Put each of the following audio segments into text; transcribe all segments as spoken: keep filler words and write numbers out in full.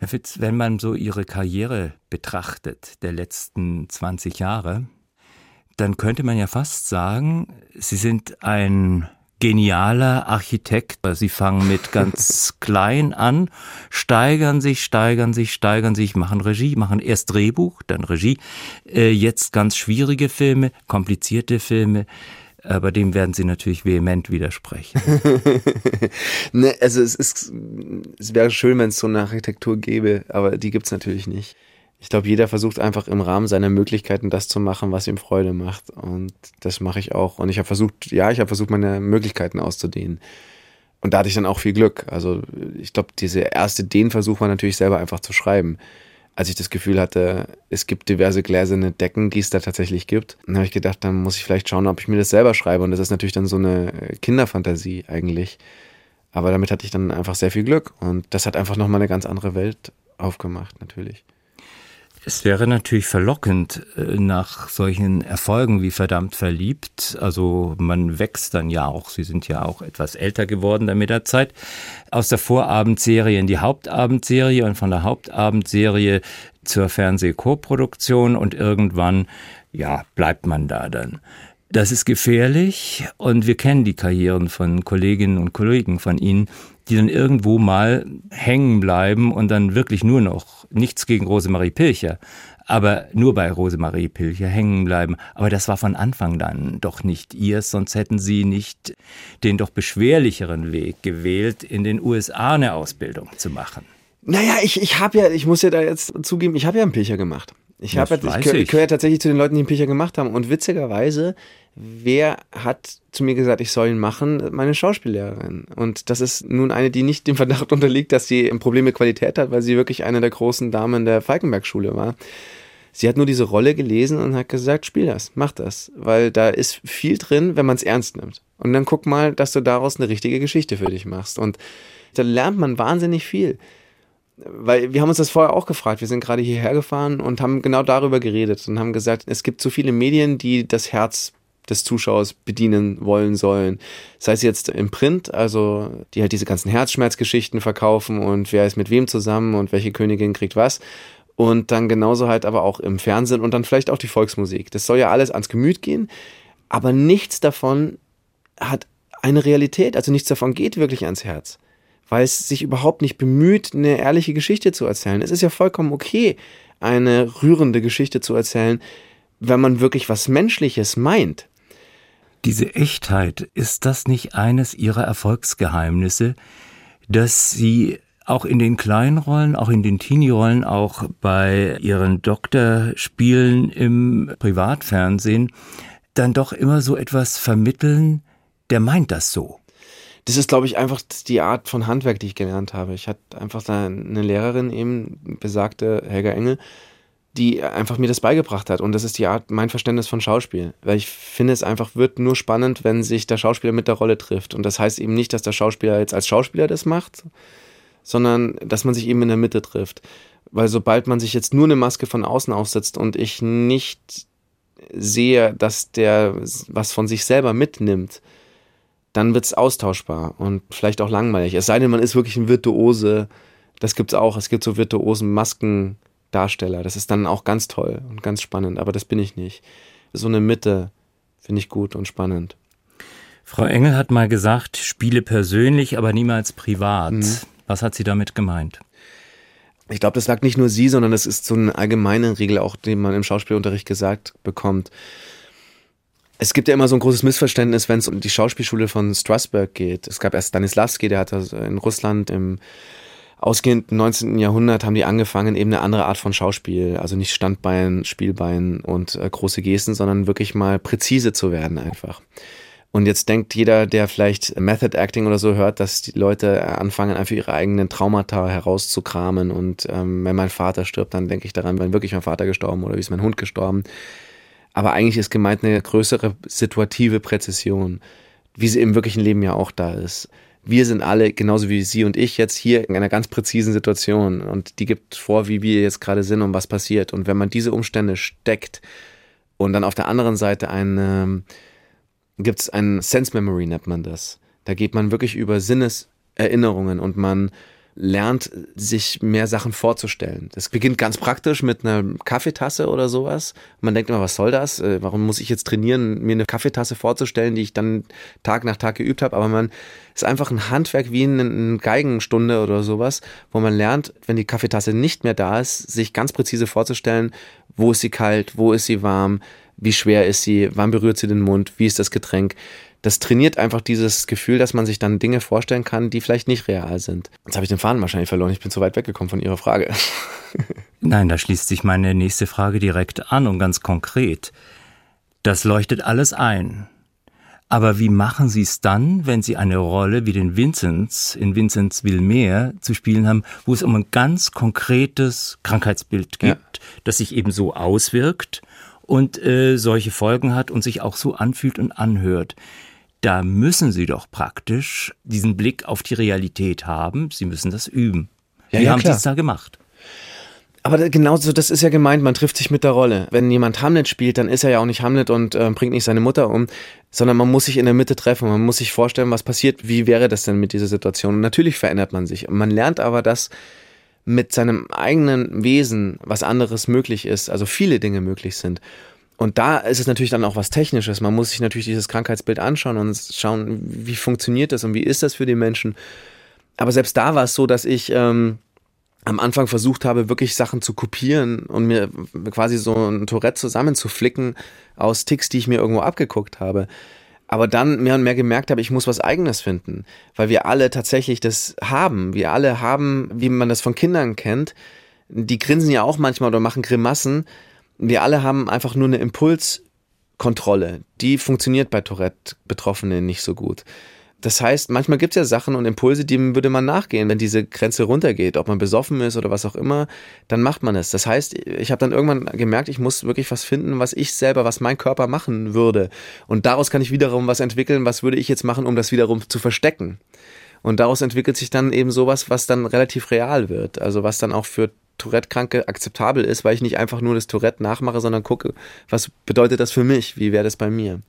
Herr Fitz, wenn man so Ihre Karriere betrachtet, der letzten zwanzig Jahre, dann könnte man ja fast sagen, Sie sind ein genialer Architekt. Sie fangen mit ganz klein an, steigern sich, steigern sich, steigern sich, machen Regie, machen erst Drehbuch, dann Regie, äh, jetzt ganz schwierige Filme, komplizierte Filme. Aber dem werden Sie natürlich vehement widersprechen. ne, also es ist, es wäre schön, wenn es so eine Architektur gäbe, aber die gibt es natürlich nicht. Ich glaube, jeder versucht einfach im Rahmen seiner Möglichkeiten das zu machen, was ihm Freude macht. Und das mache ich auch. Und ich habe versucht, ja, ich habe versucht, meine Möglichkeiten auszudehnen. Und da hatte ich dann auch viel Glück. Also ich glaube, dieser erste Ideenversuch war natürlich selber einfach zu schreiben. Als ich das Gefühl hatte, es gibt diverse gläserne Decken, die es da tatsächlich gibt, dann habe ich gedacht, dann muss ich vielleicht schauen, ob ich mir das selber schreibe. Und das ist natürlich dann so eine Kinderfantasie eigentlich. Aber damit hatte ich dann einfach sehr viel Glück. Und das hat einfach nochmal eine ganz andere Welt aufgemacht, natürlich. Es wäre natürlich verlockend nach solchen Erfolgen wie Verdammt verliebt. Also man wächst dann ja auch, Sie sind ja auch etwas älter geworden dann mit der Zeit, aus der Vorabendserie in die Hauptabendserie und von der Hauptabendserie zur Fernseh-Co-Produktion und irgendwann, ja, bleibt man da dann. Das ist gefährlich und wir kennen die Karrieren von Kolleginnen und Kollegen von Ihnen, die dann irgendwo mal hängen bleiben und dann wirklich nur noch, nichts gegen Rosemarie Pilcher, aber nur bei Rosemarie Pilcher hängen bleiben. Aber das war von Anfang dann doch nicht ihrs, sonst hätten Sie nicht den doch beschwerlicheren Weg gewählt, in den U S A eine Ausbildung zu machen. Naja, ich, ich habe ja, ich muss ja da jetzt zugeben, ich habe ja einen Pilcher gemacht. Ich, hab jetzt, ich, ich gehöre ja tatsächlich zu den Leuten, die einen Pilcher gemacht haben. Und witzigerweise, wer hat zu mir gesagt, ich soll ihn machen? Meine Schauspiellehrerin. Und das ist nun eine, die nicht dem Verdacht unterliegt, dass sie ein Problem mit Qualität hat, weil sie wirklich eine der großen Damen der Falkenberg-Schule war. Sie hat nur diese Rolle gelesen und hat gesagt, spiel das, mach das. Weil da ist viel drin, wenn man es ernst nimmt. Und dann guck mal, dass du daraus eine richtige Geschichte für dich machst. Und da lernt man wahnsinnig viel. Weil wir haben uns das vorher auch gefragt. Wir sind gerade hierher gefahren und haben genau darüber geredet und haben gesagt, es gibt so viele Medien, die das Herz des Zuschauers bedienen wollen sollen. Sei es jetzt im Print, also die halt diese ganzen Herzschmerzgeschichten verkaufen und wer ist mit wem zusammen und welche Königin kriegt was. Und dann genauso halt aber auch im Fernsehen und dann vielleicht auch die Volksmusik. Das soll ja alles ans Gemüt gehen, aber nichts davon hat eine Realität, also nichts davon geht wirklich ans Herz. Weil es sich überhaupt nicht bemüht, eine ehrliche Geschichte zu erzählen. Es ist ja vollkommen okay, eine rührende Geschichte zu erzählen, wenn man wirklich was Menschliches meint. Diese Echtheit, ist das nicht eines Ihrer Erfolgsgeheimnisse, dass Sie auch in den kleinen Rollen, auch in den Teenie-Rollen, auch bei Ihren Doktorspielen im Privatfernsehen, dann doch immer so etwas vermitteln, der meint das so? Das ist, glaube ich, einfach die Art von Handwerk, die ich gelernt habe. Ich hatte einfach da eine Lehrerin, eben besagte Helga Engel, die einfach mir das beigebracht hat. Und das ist die Art, mein Verständnis von Schauspiel. Weil ich finde, es einfach wird nur spannend, wenn sich der Schauspieler mit der Rolle trifft. Und das heißt eben nicht, dass der Schauspieler jetzt als Schauspieler das macht, sondern dass man sich eben in der Mitte trifft. Weil sobald man sich jetzt nur eine Maske von außen aufsetzt und ich nicht sehe, dass der was von sich selber mitnimmt, dann wird's austauschbar und vielleicht auch langweilig. Es sei denn, man ist wirklich ein Virtuose. Das gibt's auch. Es gibt so virtuosen Maskendarsteller. Das ist dann auch ganz toll und ganz spannend. Aber das bin ich nicht. So eine Mitte finde ich gut und spannend. Frau Engel hat mal gesagt, spiele persönlich, aber niemals privat. Mhm. Was hat sie damit gemeint? Ich glaube, das sagt nicht nur sie, sondern das ist so eine allgemeine Regel, auch die man im Schauspielunterricht gesagt bekommt. Es gibt ja immer so ein großes Missverständnis, wenn es um die Schauspielschule von Strasberg geht. Es gab erst Stanislavski, der hat in Russland im ausgehenden neunzehnten Jahrhundert haben die angefangen, eben eine andere Art von Schauspiel, also nicht Standbein, Spielbein und äh, große Gesten, sondern wirklich mal präzise zu werden einfach. Und jetzt denkt jeder, der vielleicht Method Acting oder so hört, dass die Leute anfangen, einfach ihre eigenen Traumata herauszukramen. Und ähm, wenn mein Vater stirbt, dann denke ich daran, wenn wirklich mein Vater gestorben oder wie ist mein Hund gestorben. Aber eigentlich ist gemeint eine größere situative Präzision, wie sie im wirklichen Leben ja auch da ist. Wir sind alle, genauso wie Sie und ich, jetzt hier in einer ganz präzisen Situation und die gibt vor, wie wir jetzt gerade sind und was passiert. Und wenn man diese Umstände steckt und dann auf der anderen Seite ein, gibt es ein Sense Memory, nennt man das. Da geht man wirklich über Sinneserinnerungen und man lernt, sich mehr Sachen vorzustellen. Das beginnt ganz praktisch mit einer Kaffeetasse oder sowas. Man denkt immer, was soll das? Warum muss ich jetzt trainieren, mir eine Kaffeetasse vorzustellen, die ich dann Tag nach Tag geübt habe? Aber man ist einfach ein Handwerk wie eine Geigenstunde oder sowas, wo man lernt, wenn die Kaffeetasse nicht mehr da ist, sich ganz präzise vorzustellen, wo ist sie kalt, wo ist sie warm, wie schwer ist sie, wann berührt sie den Mund, wie ist das Getränk. Das trainiert einfach dieses Gefühl, dass man sich dann Dinge vorstellen kann, die vielleicht nicht real sind. Jetzt habe ich den Faden wahrscheinlich verloren. Ich bin zu weit weggekommen von Ihrer Frage. Nein, da schließt sich meine nächste Frage direkt an und ganz konkret. Das leuchtet alles ein. Aber wie machen Sie es dann, wenn Sie eine Rolle wie den Vinzenz in Vinzenz will mehr zu spielen haben, wo es um ein ganz konkretes Krankheitsbild gibt, ja. das sich eben so auswirkt und äh, solche Folgen hat und sich auch so anfühlt und anhört? Da müssen Sie doch praktisch diesen Blick auf die Realität haben. Sie müssen das üben. Ja, Wie ja, haben klar. Sie es da gemacht? Aber genauso, das ist ja gemeint, man trifft sich mit der Rolle. Wenn jemand Hamlet spielt, dann ist er ja auch nicht Hamlet und äh, bringt nicht seine Mutter um, sondern man muss sich in der Mitte treffen, man muss sich vorstellen, was passiert, wie wäre das denn mit dieser Situation. Und natürlich verändert man sich. Man lernt aber, dass mit seinem eigenen Wesen was anderes möglich ist, also viele Dinge möglich sind. Und da ist es natürlich dann auch was Technisches. Man muss sich natürlich dieses Krankheitsbild anschauen und schauen, wie funktioniert das und wie ist das für die Menschen. Aber selbst da war es so, dass ich ähm, am Anfang versucht habe, wirklich Sachen zu kopieren und mir quasi so ein Tourette zusammenzuflicken aus Ticks, die ich mir irgendwo abgeguckt habe. Aber dann mehr und mehr gemerkt habe, ich muss was Eigenes finden, weil wir alle tatsächlich das haben. Wir alle haben, wie man das von Kindern kennt, die grinsen ja auch manchmal oder machen Grimassen. Wir alle haben einfach nur eine Impulskontrolle. Die funktioniert bei Tourette-Betroffenen nicht so gut. Das heißt, manchmal gibt es ja Sachen und Impulse, denen würde man nachgehen, wenn diese Grenze runtergeht, ob man besoffen ist oder was auch immer, dann macht man es. Das heißt, ich habe dann irgendwann gemerkt, ich muss wirklich was finden, was ich selber, was mein Körper machen würde. Und daraus kann ich wiederum was entwickeln, was würde ich jetzt machen, um das wiederum zu verstecken. Und daraus entwickelt sich dann eben sowas, was dann relativ real wird. Also was dann auch für Tourette-Kranke akzeptabel ist, weil ich nicht einfach nur das Tourette nachmache, sondern gucke, was bedeutet das für mich, wie wäre das bei mir.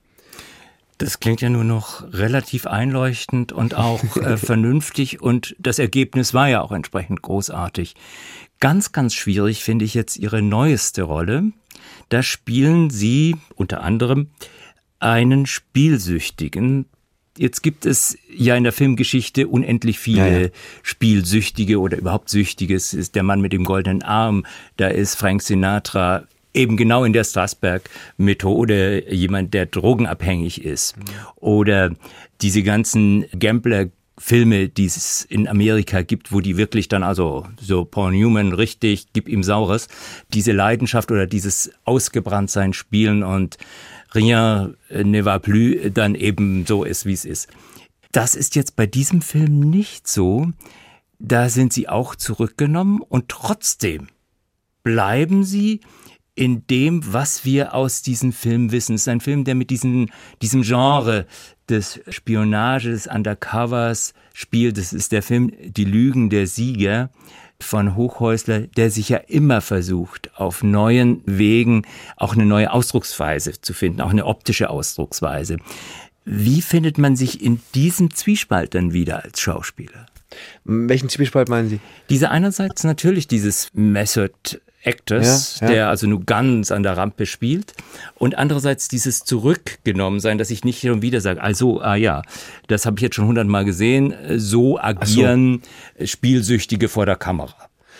Das klingt ja nur noch relativ einleuchtend und auch äh, vernünftig und das Ergebnis war ja auch entsprechend großartig. Ganz, ganz schwierig finde ich jetzt Ihre neueste Rolle. Da spielen Sie unter anderem einen Spielsüchtigen. Jetzt gibt es ja in der Filmgeschichte unendlich viele ja, ja. Spielsüchtige oder überhaupt Süchtige. Es ist der Mann mit dem goldenen Arm, da ist Frank Sinatra, eben genau in der Strasberg-Methode jemand, der drogenabhängig ist. Mhm. Oder diese ganzen Gambler-Filme, die es in Amerika gibt, wo die wirklich dann also so Paul Newman richtig, gib ihm Saures, diese Leidenschaft oder dieses Ausgebranntsein spielen und rien ne va plus dann eben so ist, wie es ist. Das ist jetzt bei diesem Film nicht so. Da sind sie auch zurückgenommen und trotzdem bleiben sie in dem, was wir aus diesem Film wissen. Es ist ein Film, der mit diesem, diesem Genre des Spionage, des Undercovers spielt. Das ist der Film Die Lügen der Sieger von Hochhäusler, der sich ja immer versucht, auf neuen Wegen auch eine neue Ausdrucksweise zu finden, auch eine optische Ausdrucksweise. Wie findet man sich in diesem Zwiespalt dann wieder als Schauspieler? Welchen Zwiespalt meinen Sie? Diese einerseits natürlich dieses Method Actors, ja, ja. der also nur ganz an der Rampe spielt und andererseits dieses Zurückgenommensein, dass ich nicht schon wieder sage, also, ah ja, das habe ich jetzt schon hundertmal gesehen, so agieren so. Spielsüchtige vor der Kamera.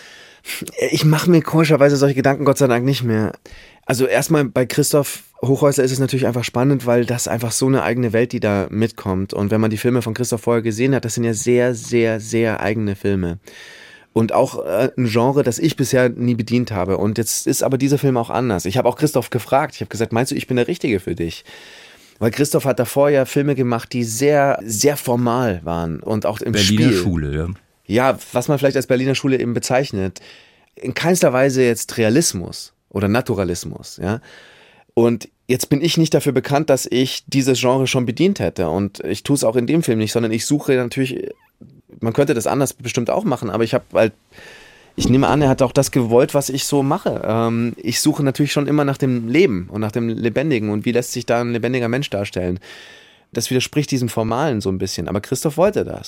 Ich mache mir komischerweise solche Gedanken Gott sei Dank nicht mehr. Also erstmal bei Christoph Hochhäusler ist es natürlich einfach spannend, weil das einfach so eine eigene Welt, die da mitkommt. Und wenn man die Filme von Christoph vorher gesehen hat, das sind ja sehr, sehr, sehr eigene Filme. Und auch äh, ein Genre, das ich bisher nie bedient habe. Und jetzt ist aber dieser Film auch anders. Ich habe auch Christoph gefragt. Ich habe gesagt, meinst du, ich bin der Richtige für dich? Weil Christoph hat davor ja Filme gemacht, die sehr, sehr formal waren. Und auch im Spiel. Berliner Schule, ja. Ja, was man vielleicht als Berliner Schule eben bezeichnet. In keinster Weise jetzt Realismus oder Naturalismus, ja. Und jetzt bin ich nicht dafür bekannt, dass ich dieses Genre schon bedient hätte. Und ich tue es auch in dem Film nicht, sondern ich suche natürlich... Man könnte das anders bestimmt auch machen, aber ich habe halt, ich nehme an, er hat auch das gewollt, was ich so mache. Ähm, ich suche natürlich schon immer nach dem Leben und nach dem Lebendigen und wie lässt sich da ein lebendiger Mensch darstellen. Das widerspricht diesem Formalen so ein bisschen, aber Christoph wollte das.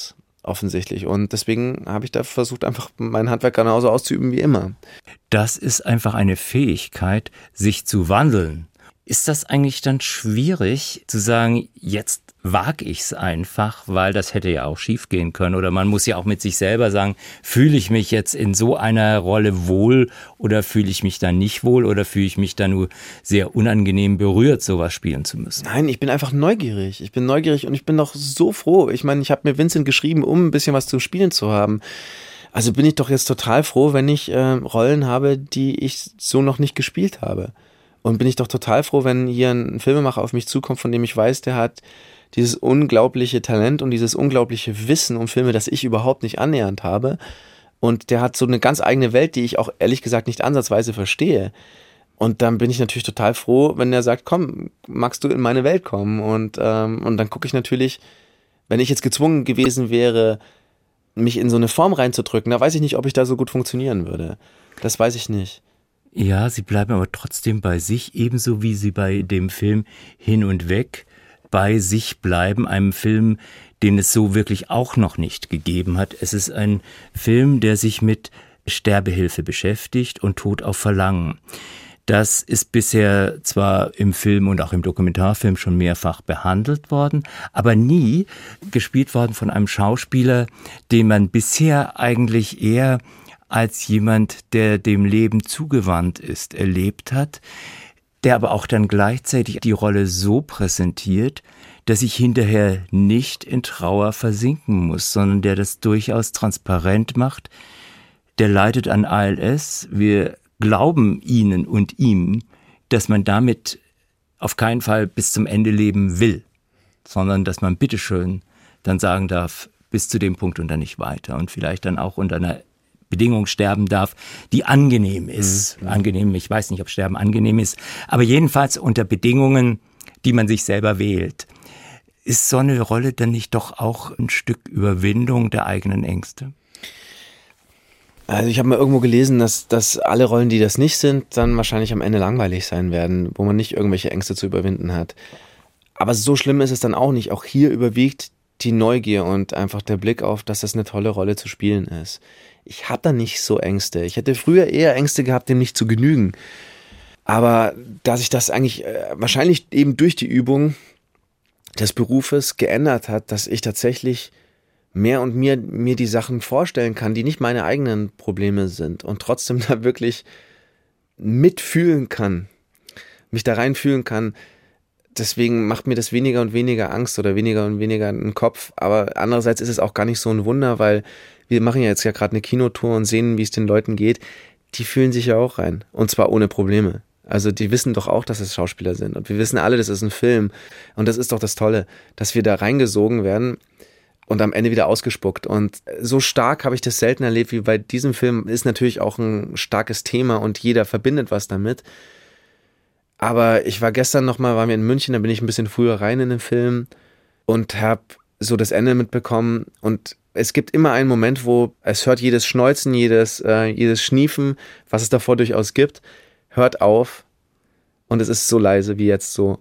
offensichtlich. Und deswegen habe ich da versucht, einfach mein Handwerk genauso auszuüben wie immer. Das ist einfach eine Fähigkeit, sich zu wandeln. Ist das eigentlich dann schwierig zu sagen, jetzt wage ich es einfach, weil das hätte ja auch schief gehen können? Oder man muss ja auch mit sich selber sagen, fühle ich mich jetzt in so einer Rolle wohl oder fühle ich mich dann nicht wohl oder fühle ich mich dann nur sehr unangenehm berührt, sowas spielen zu müssen? Nein, ich bin einfach neugierig. Ich bin neugierig und ich bin doch so froh. Ich meine, ich habe mir Vincent geschrieben, um ein bisschen was zu spielen zu haben. Also bin ich doch jetzt total froh, wenn ich äh, Rollen habe, die ich so noch nicht gespielt habe. Und bin ich doch total froh, wenn hier ein Filmemacher auf mich zukommt, von dem ich weiß, der hat dieses unglaubliche Talent und dieses unglaubliche Wissen um Filme, das ich überhaupt nicht annähernd habe. Und der hat so eine ganz eigene Welt, die ich auch ehrlich gesagt nicht ansatzweise verstehe. Und dann bin ich natürlich total froh, wenn er sagt, komm, magst du in meine Welt kommen? Und, ähm, und dann gucke ich natürlich, wenn ich jetzt gezwungen gewesen wäre, mich in so eine Form reinzudrücken, da weiß ich nicht, ob ich da so gut funktionieren würde. Das weiß ich nicht. Ja, sie bleiben aber trotzdem bei sich, ebenso wie sie bei dem Film Hin und Weg bei sich bleiben, einem Film, den es so wirklich auch noch nicht gegeben hat. Es ist ein Film, der sich mit Sterbehilfe beschäftigt und Tod auf Verlangen. Das ist bisher zwar im Film und auch im Dokumentarfilm schon mehrfach behandelt worden, aber nie gespielt worden von einem Schauspieler, den man bisher eigentlich eher als jemand, der dem Leben zugewandt ist, erlebt hat, der aber auch dann gleichzeitig die Rolle so präsentiert, dass ich hinterher nicht in Trauer versinken muss, sondern der das durchaus transparent macht. Der leidet an A L S. Wir glauben ihnen und ihm, dass man damit auf keinen Fall bis zum Ende leben will, sondern dass man bitteschön dann sagen darf, bis zu dem Punkt und dann nicht weiter und vielleicht dann auch unter einer Bedingung sterben darf, die angenehm ist. Mhm. Angenehm, ich weiß nicht, ob Sterben angenehm ist, aber jedenfalls unter Bedingungen, die man sich selber wählt. Ist so eine Rolle dann nicht doch auch ein Stück Überwindung der eigenen Ängste? Also ich habe mal irgendwo gelesen, dass, dass alle Rollen, die das nicht sind, dann wahrscheinlich am Ende langweilig sein werden, wo man nicht irgendwelche Ängste zu überwinden hat. Aber so schlimm ist es dann auch nicht. Auch hier überwiegt die Neugier und einfach der Blick auf, dass das eine tolle Rolle zu spielen ist. Ich habe da nicht so Ängste. Ich hätte früher eher Ängste gehabt, dem nicht zu genügen. Aber dass sich das eigentlich äh, wahrscheinlich eben durch die Übung des Berufes geändert hat, dass ich tatsächlich mehr und mehr mir die Sachen vorstellen kann, die nicht meine eigenen Probleme sind und trotzdem da wirklich mitfühlen kann, mich da reinfühlen kann. Deswegen macht mir das weniger und weniger Angst oder weniger und weniger einen Kopf. Aber andererseits ist es auch gar nicht so ein Wunder, weil wir machen ja jetzt ja gerade eine Kinotour und sehen, wie es den Leuten geht. Die fühlen sich ja auch rein. Und zwar ohne Probleme. Also die wissen doch auch, dass es Schauspieler sind. Und wir wissen alle, das ist ein Film. Und das ist doch das Tolle, dass wir da reingesogen werden und am Ende wieder ausgespuckt. Und so stark habe ich das selten erlebt wie bei diesem Film. Ist natürlich auch ein starkes Thema und jeder verbindet was damit. Aber ich war gestern nochmal, waren wir in München, da bin ich ein bisschen früher rein in den Film und habe so das Ende mitbekommen. Und es gibt immer einen Moment, wo es hört jedes Schneuzen, jedes, äh, jedes Schniefen, was es davor durchaus gibt, hört auf und es ist so leise wie jetzt so.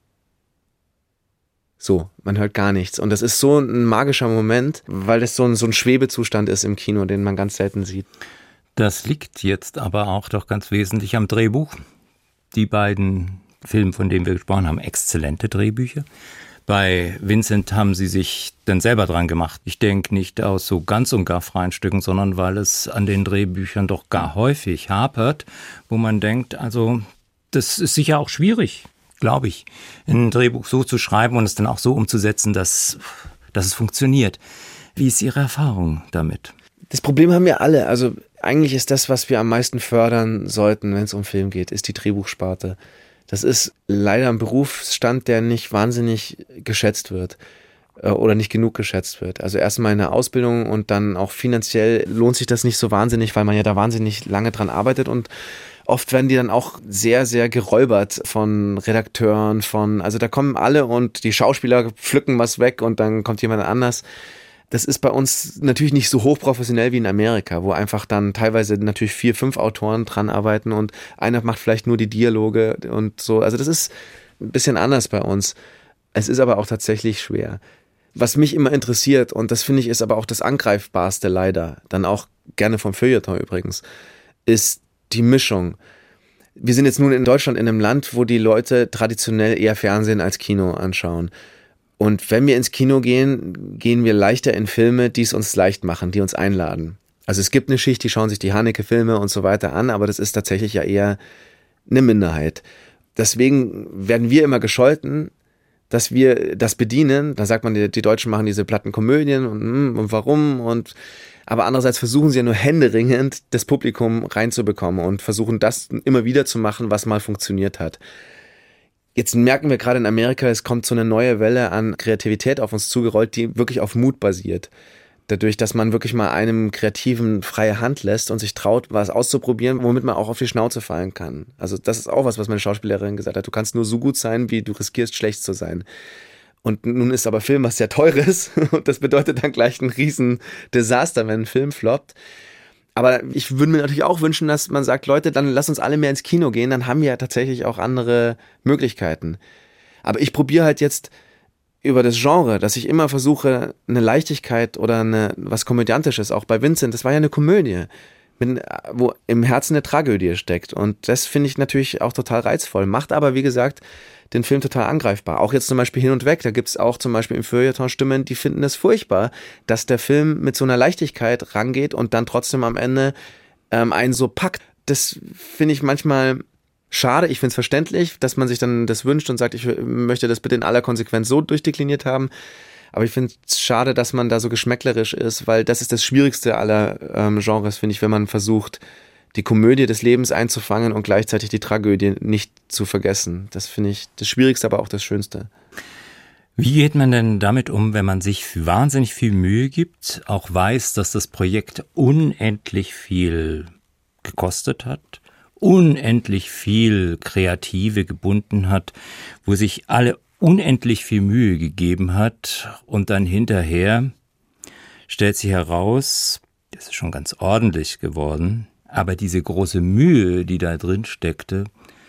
So, man hört gar nichts. Und das ist so ein magischer Moment, weil das so ein, so ein Schwebezustand ist im Kino, den man ganz selten sieht. Das liegt jetzt aber auch doch ganz wesentlich am Drehbuch. Die beiden Filme, von denen wir gesprochen haben, exzellente Drehbücher. Bei Vincent haben sie sich dann selber dran gemacht. Ich denke nicht aus so ganz und gar freien Stücken, sondern weil es an den Drehbüchern doch gar häufig hapert, wo man denkt, also das ist sicher auch schwierig, glaube ich, ein Drehbuch so zu schreiben und es dann auch so umzusetzen, dass, dass es funktioniert. Wie ist Ihre Erfahrung damit? Das Problem haben wir alle. Also eigentlich ist das, was wir am meisten fördern sollten, wenn es um Film geht, ist die Drehbuchsparte. Das ist leider ein Berufsstand, der nicht wahnsinnig geschätzt wird äh, oder nicht genug geschätzt wird. Also erstmal in der Ausbildung und dann auch finanziell lohnt sich das nicht so wahnsinnig, weil man ja da wahnsinnig lange dran arbeitet und oft werden die dann auch sehr, sehr geräubert von Redakteuren, von, also da kommen alle und die Schauspieler pflücken was weg und dann kommt jemand anders. Das ist bei uns natürlich nicht so hochprofessionell wie in Amerika, wo einfach dann teilweise natürlich vier, fünf Autoren dran arbeiten und einer macht vielleicht nur die Dialoge und so. Also das ist ein bisschen anders bei uns. Es ist aber auch tatsächlich schwer. Was mich immer interessiert, und das finde ich ist aber auch das Angreifbarste leider, dann auch gerne vom Feuilleton übrigens, ist die Mischung. Wir sind jetzt nun in Deutschland in einem Land, wo die Leute traditionell eher Fernsehen als Kino anschauen. Und wenn wir ins Kino gehen, gehen wir leichter in Filme, die es uns leicht machen, die uns einladen. Also es gibt eine Schicht, die schauen sich die Haneke-Filme und so weiter an, aber das ist tatsächlich ja eher eine Minderheit. Deswegen werden wir immer gescholten, dass wir das bedienen. Da sagt man, die, die Deutschen machen diese platten Komödien und, und warum und aber andererseits versuchen sie ja nur händeringend, das Publikum reinzubekommen und versuchen das immer wieder zu machen, was mal funktioniert hat. Jetzt merken wir gerade in Amerika, es kommt so eine neue Welle an Kreativität auf uns zugerollt, die wirklich auf Mut basiert. Dadurch, dass man wirklich mal einem Kreativen freie Hand lässt und sich traut, was auszuprobieren, womit man auch auf die Schnauze fallen kann. Also das ist auch was, was meine Schauspielerin gesagt hat. Du kannst nur so gut sein, wie du riskierst, schlecht zu sein. Und nun ist aber Film was sehr Teures und das bedeutet dann gleich ein riesen Desaster, wenn ein Film floppt. Aber ich würde mir natürlich auch wünschen, dass man sagt, Leute, dann lass uns alle mehr ins Kino gehen, dann haben wir ja tatsächlich auch andere Möglichkeiten. Aber ich probiere halt jetzt über das Genre, dass ich immer versuche, eine Leichtigkeit oder eine, was Komödiantisches, auch bei Vincent, das war ja eine Komödie, mit, wo im Herzen eine Tragödie steckt. Und das finde ich natürlich auch total reizvoll, macht aber, wie gesagt, den Film total angreifbar. Auch jetzt zum Beispiel Hin und Weg, da gibt es auch zum Beispiel im Feuilleton Stimmen, die finden es furchtbar, dass der Film mit so einer Leichtigkeit rangeht und dann trotzdem am Ende ähm, einen so packt. Das finde ich manchmal schade, ich finde es verständlich, dass man sich dann das wünscht und sagt, ich möchte das bitte in aller Konsequenz so durchdekliniert haben. Aber ich finde es schade, dass man da so geschmäcklerisch ist, weil das ist das Schwierigste aller ähm, Genres, finde ich, wenn man versucht, die Komödie des Lebens einzufangen und gleichzeitig die Tragödie nicht zu vergessen. Das finde ich das Schwierigste, aber auch das Schönste. Wie geht man denn damit um, wenn man sich wahnsinnig viel Mühe gibt, auch weiß, dass das Projekt unendlich viel gekostet hat, unendlich viel Kreative gebunden hat, wo sich alle unendlich viel Mühe gegeben hat und dann hinterher stellt sich heraus, das ist schon ganz ordentlich geworden, aber diese große Mühe, die da drin steckte,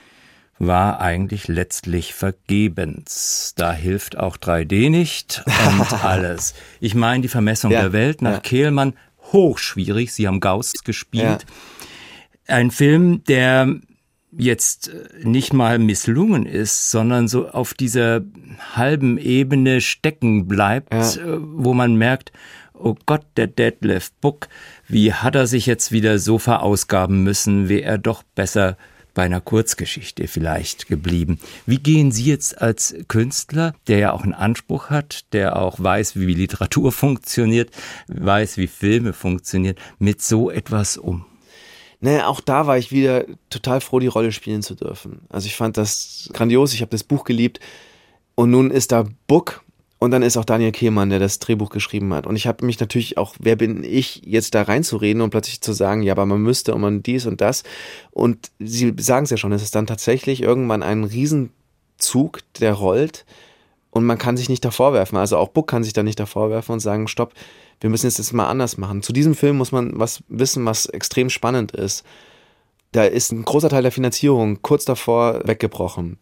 war eigentlich letztlich vergebens. Da hilft auch drei D nicht und alles. Ich meine, die Vermessung ja, der Welt nach ja. Kehlmann, hochschwierig, Sie haben Gauss gespielt. Ja. Ein Film, der jetzt nicht mal misslungen ist, sondern so auf dieser halben Ebene stecken bleibt, ja. wo man merkt, oh Gott, der Detlef Buck, wie hat er sich jetzt wieder so verausgaben müssen, wäre er doch besser bei einer Kurzgeschichte vielleicht geblieben. Wie gehen Sie jetzt als Künstler, der ja auch einen Anspruch hat, der auch weiß, wie Literatur funktioniert, weiß, wie Filme funktionieren, mit so etwas um? Naja, auch da war ich wieder total froh, die Rolle spielen zu dürfen. Also ich fand das grandios, ich habe das Buch geliebt und nun ist da Buck und dann ist auch Daniel Kehlmann, der das Drehbuch geschrieben hat. Und ich habe mich natürlich auch, wer bin ich, jetzt da reinzureden und plötzlich zu sagen, ja, aber man müsste und man dies und das. Und Sie sagen es ja schon, es ist dann tatsächlich irgendwann ein Riesenzug, der rollt und man kann sich nicht davor werfen. Also auch Buck kann sich da nicht davor werfen und sagen, stopp, wir müssen es jetzt mal anders machen. Zu diesem Film muss man was wissen, was extrem spannend ist. Da ist ein großer Teil der Finanzierung kurz davor weggebrochen.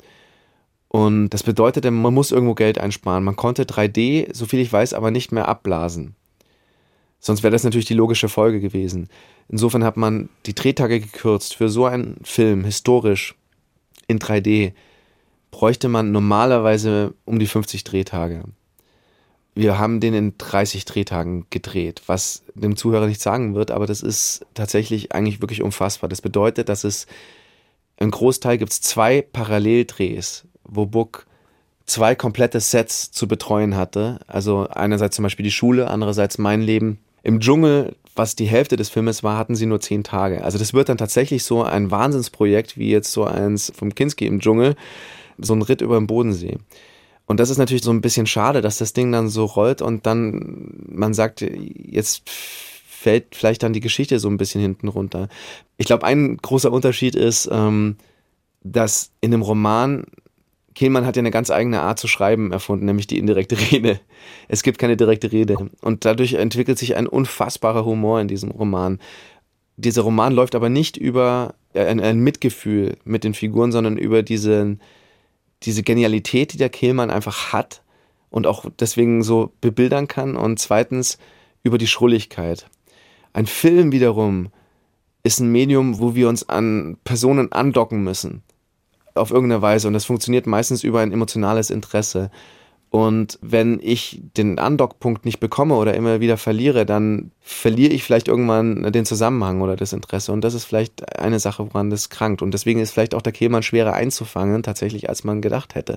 Und das bedeutete, man muss irgendwo Geld einsparen. Man konnte drei D, soviel ich weiß, aber nicht mehr abblasen. Sonst wäre das natürlich die logische Folge gewesen. Insofern hat man die Drehtage gekürzt. Für so einen Film, historisch, in drei D, bräuchte man normalerweise um die fünfzig Drehtage. Wir haben den in dreißig Drehtagen gedreht, was dem Zuhörer nicht sagen wird, aber das ist tatsächlich eigentlich wirklich unfassbar. Das bedeutet, dass es im Großteil gibt es zwei Paralleldrehs, wo Buck zwei komplette Sets zu betreuen hatte. Also einerseits zum Beispiel die Schule, andererseits mein Leben. Im Dschungel, was die Hälfte des Filmes war, hatten sie nur zehn Tage. Also das wird dann tatsächlich so ein Wahnsinnsprojekt, wie jetzt so eins vom Kinski im Dschungel, so ein Ritt über den Bodensee. Und das ist natürlich so ein bisschen schade, dass das Ding dann so rollt und dann man sagt, jetzt fällt vielleicht dann die Geschichte so ein bisschen hinten runter. Ich glaube, ein großer Unterschied ist, ähm, dass in dem Roman, Kehlmann hat ja eine ganz eigene Art zu schreiben erfunden, nämlich die indirekte Rede. Es gibt keine direkte Rede. Und dadurch entwickelt sich ein unfassbarer Humor in diesem Roman. Dieser Roman läuft aber nicht über ein, ein Mitgefühl mit den Figuren, sondern über diesen diese Genialität, die der Kehlmann einfach hat und auch deswegen so bebildern kann und zweitens über die Schrulligkeit. Ein Film wiederum ist ein Medium, wo wir uns an Personen andocken müssen, auf irgendeine Weise, und das funktioniert meistens über ein emotionales Interesse. Und wenn ich den Andockpunkt nicht bekomme oder immer wieder verliere, dann verliere ich vielleicht irgendwann den Zusammenhang oder das Interesse. Und das ist vielleicht eine Sache, woran das krankt. Und deswegen ist vielleicht auch der Kehlmann schwerer einzufangen, tatsächlich, als man gedacht hätte.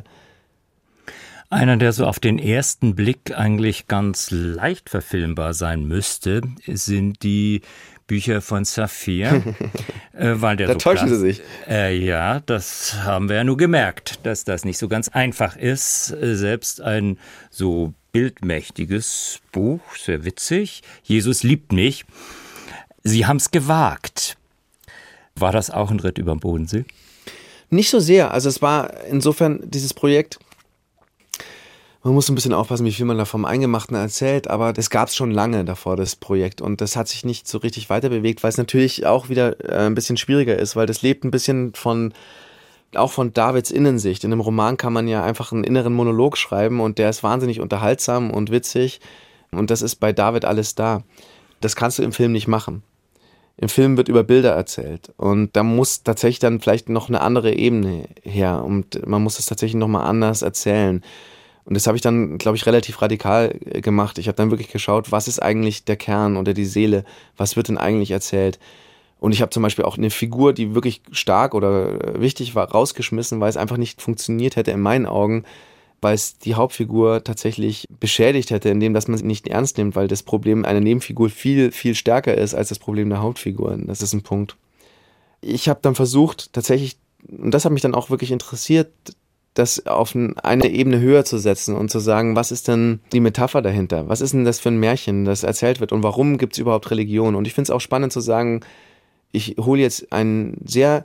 Einer, der so auf den ersten Blick eigentlich ganz leicht verfilmbar sein müsste, sind die Bücher von Saphir. äh, weil der da so täuschen Sie sich. Äh, ja, das haben wir ja nur gemerkt, dass das nicht so ganz einfach ist. Äh, selbst ein so bildmächtiges Buch, sehr witzig, Jesus liebt mich. Sie haben es gewagt. War das auch ein Ritt über den Bodensee? Nicht so sehr. Also es war insofern dieses Projekt, man muss ein bisschen aufpassen, wie viel man da vom Eingemachten erzählt, aber das gab es schon lange davor, das Projekt. Und das hat sich nicht so richtig weiter bewegt, weil es natürlich auch wieder äh, ein bisschen schwieriger ist, weil das lebt ein bisschen von, auch von Davids Innensicht. In einem Roman kann man ja einfach einen inneren Monolog schreiben und der ist wahnsinnig unterhaltsam und witzig. Und das ist bei David alles da. Das kannst du im Film nicht machen. Im Film wird über Bilder erzählt und da muss tatsächlich dann vielleicht noch eine andere Ebene her und man muss es tatsächlich nochmal anders erzählen. Und das habe ich dann, glaube ich, relativ radikal gemacht. Ich habe dann wirklich geschaut, was ist eigentlich der Kern oder die Seele? Was wird denn eigentlich erzählt? Und ich habe zum Beispiel auch eine Figur, die wirklich stark oder wichtig war, rausgeschmissen, weil es einfach nicht funktioniert hätte in meinen Augen, weil es die Hauptfigur tatsächlich beschädigt hätte, indem dass man sie nicht ernst nimmt, weil das Problem einer Nebenfigur viel, viel stärker ist als das Problem der Hauptfigur. Das ist ein Punkt. Ich habe dann versucht, tatsächlich, und das hat mich dann auch wirklich interessiert, das auf eine Ebene höher zu setzen und zu sagen, was ist denn die Metapher dahinter? Was ist denn das für ein Märchen, das erzählt wird? Und warum gibt es überhaupt Religion? Und ich finde es auch spannend zu sagen, ich hole jetzt einen sehr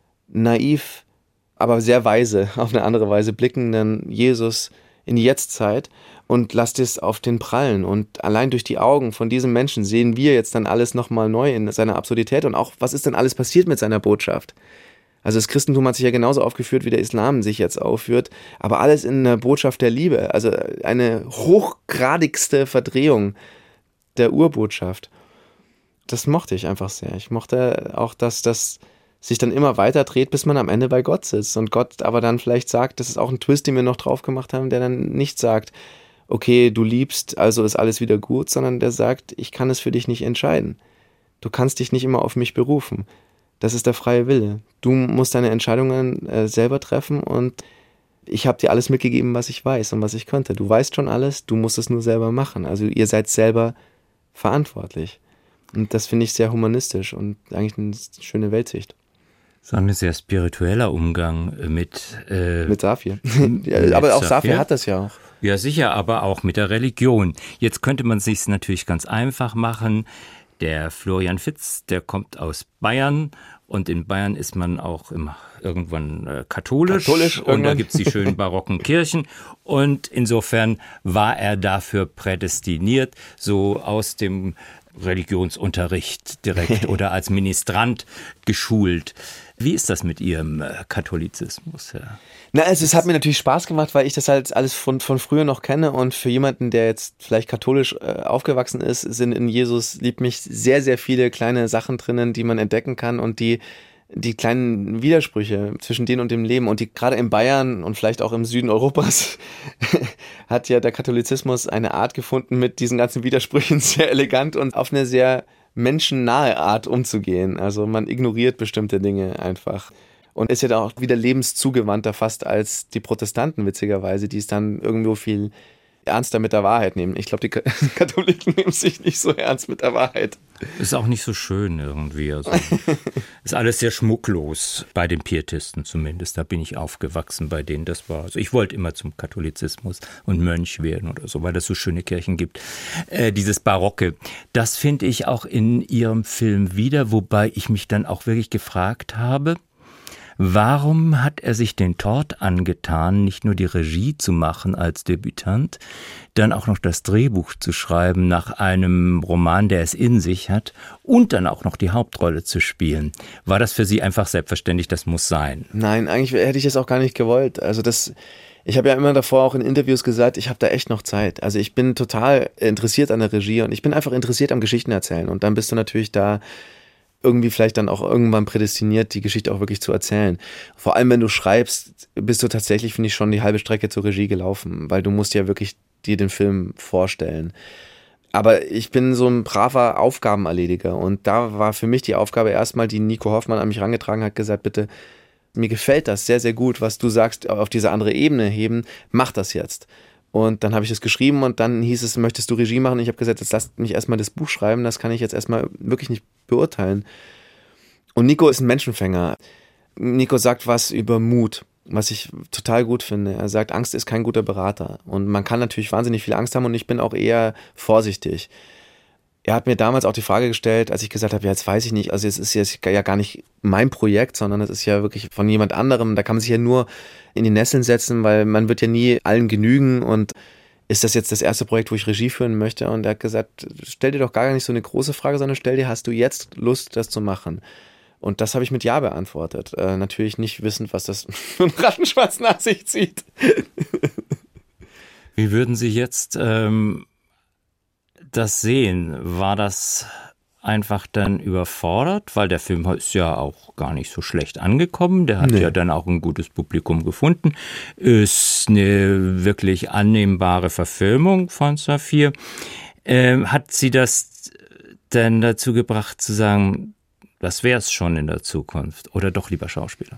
naiv, aber sehr weise, auf eine andere Weise blickenden Jesus in die Jetztzeit und lasse das auf den prallen. Und allein durch die Augen von diesem Menschen sehen wir jetzt dann alles nochmal neu in seiner Absurdität und auch, was ist denn alles passiert mit seiner Botschaft? Also das Christentum hat sich ja genauso aufgeführt, wie der Islam sich jetzt aufführt, aber alles in einer Botschaft der Liebe, also eine hochgradigste Verdrehung der Urbotschaft. Das mochte ich einfach sehr. Ich mochte auch, dass das sich dann immer weiter dreht, bis man am Ende bei Gott sitzt und Gott aber dann vielleicht sagt, das ist auch ein Twist, den wir noch drauf gemacht haben, der dann nicht sagt, okay, du liebst, also ist alles wieder gut, sondern der sagt, ich kann es für dich nicht entscheiden. Du kannst dich nicht immer auf mich berufen. Das ist der freie Wille. Du musst deine Entscheidungen äh, selber treffen und ich habe dir alles mitgegeben, was ich weiß und was ich könnte. Du weißt schon alles, du musst es nur selber machen. Also ihr seid selber verantwortlich. Und das finde ich sehr humanistisch und eigentlich eine schöne Weltsicht. So ein sehr spiritueller Umgang mit... Äh, mit Saphir. ja, aber auch Saphir hat das ja auch. Ja, sicher, aber auch mit der Religion. Jetzt könnte man es sich natürlich ganz einfach machen. Der Florian Fitz, der kommt aus Bayern und in Bayern ist man auch immer irgendwann äh, katholisch, katholisch und irgendwann. Da gibt es die schönen barocken Kirchen und insofern war er dafür prädestiniert, so aus dem Religionsunterricht direkt oder als Ministrant geschult. Wie ist das mit Ihrem Katholizismus, Herr? Na, also es hat mir natürlich Spaß gemacht, weil ich das halt alles von, von früher noch kenne und für jemanden, der jetzt vielleicht katholisch äh, aufgewachsen ist, sind in Jesus liebt mich sehr, sehr viele kleine Sachen drinnen, die man entdecken kann und die die kleinen Widersprüche zwischen denen und dem Leben und die gerade in Bayern und vielleicht auch im Süden Europas hat ja der Katholizismus eine Art gefunden, mit diesen ganzen Widersprüchen sehr elegant und auf eine sehr menschennahe Art umzugehen. Also man ignoriert bestimmte Dinge einfach. Und ist ja da auch wieder lebenszugewandter fast als die Protestanten, witzigerweise, die es dann irgendwo viel ernster mit der Wahrheit nehmen. Ich glaube, die Katholiken nehmen sich nicht so ernst mit der Wahrheit. Ist auch nicht so schön irgendwie. Also, ist alles sehr schmucklos, bei den Pietisten zumindest. Da bin ich aufgewachsen bei denen. Das war, also ich wollte immer zum Katholizismus und Mönch werden oder so, weil es so schöne Kirchen gibt. Äh, dieses Barocke, das finde ich auch in Ihrem Film wieder, wobei ich mich dann auch wirklich gefragt habe, warum hat er sich den Tort angetan, nicht nur die Regie zu machen als Debütant, dann auch noch das Drehbuch zu schreiben nach einem Roman, der es in sich hat und dann auch noch die Hauptrolle zu spielen? War das für Sie einfach selbstverständlich, das muss sein? Nein, eigentlich hätte ich es auch gar nicht gewollt. Also das, Ich habe ja immer davor auch in Interviews gesagt, ich habe da echt noch Zeit. Also ich bin total interessiert an der Regie und ich bin einfach interessiert am Geschichten erzählen. Und dann bist du natürlich da irgendwie vielleicht dann auch irgendwann prädestiniert, die Geschichte auch wirklich zu erzählen. Vor allem, wenn du schreibst, bist du tatsächlich, finde ich, schon die halbe Strecke zur Regie gelaufen, weil du musst ja wirklich dir den Film vorstellen. Aber ich bin so ein braver Aufgabenerlediger und da war für mich die Aufgabe erstmal, die Nico Hoffmann an mich herangetragen hat, gesagt, bitte, mir gefällt das sehr, sehr gut, was du sagst, auf diese andere Ebene heben, mach das jetzt. Und dann habe ich das geschrieben und dann hieß es, möchtest du Regie machen? Und ich habe gesagt, jetzt lasst mich erstmal das Buch schreiben, das kann ich jetzt erstmal wirklich nicht beurteilen. Und Nico ist ein Menschenfänger. Nico sagt was über Mut, was ich total gut finde. Er sagt, Angst ist kein guter Berater. Und man kann natürlich wahnsinnig viel Angst haben und ich bin auch eher vorsichtig. Er hat mir damals auch die Frage gestellt, als ich gesagt habe, ja, jetzt weiß ich nicht, also es ist jetzt ja gar nicht mein Projekt, sondern es ist ja wirklich von jemand anderem. Da kann man sich ja nur in die Nesseln setzen, weil man wird ja nie allen genügen und ist das jetzt das erste Projekt, wo ich Regie führen möchte? Und er hat gesagt, stell dir doch gar nicht so eine große Frage, sondern stell dir, hast du jetzt Lust, das zu machen? Und das habe ich mit Ja beantwortet. Äh, natürlich nicht wissend, was das für ein Rattenschwanz nach sich zieht. Wie würden Sie jetzt ähm, das sehen? War das einfach dann überfordert? Weil der Film ist ja auch gar nicht so schlecht angekommen. Der hat nee. ja dann auch ein gutes Publikum gefunden. Ist eine wirklich annehmbare Verfilmung von Saphir. Ähm, hat Sie das denn dazu gebracht zu sagen, das wäre es schon in der Zukunft oder doch lieber Schauspieler?